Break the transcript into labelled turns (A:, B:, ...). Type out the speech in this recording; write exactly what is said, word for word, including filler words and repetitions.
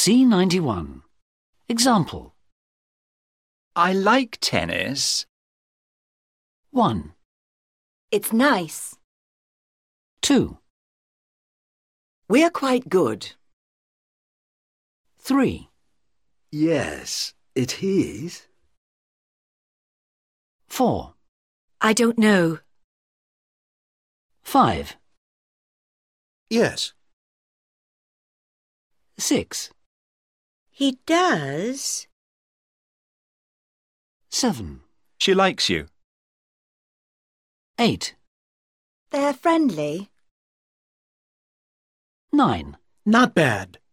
A: C ninety-one. Example.
B: I like tennis.
A: one.
C: It's nice.
A: two.
C: We're quite good.
A: three.
D: Yes, it is.
A: four.
C: I don't know.
A: five.
D: Yes.
A: six.
C: He does.
A: seven.
B: She likes you.
A: eight.
C: They're friendly.
A: nine.
D: Not bad.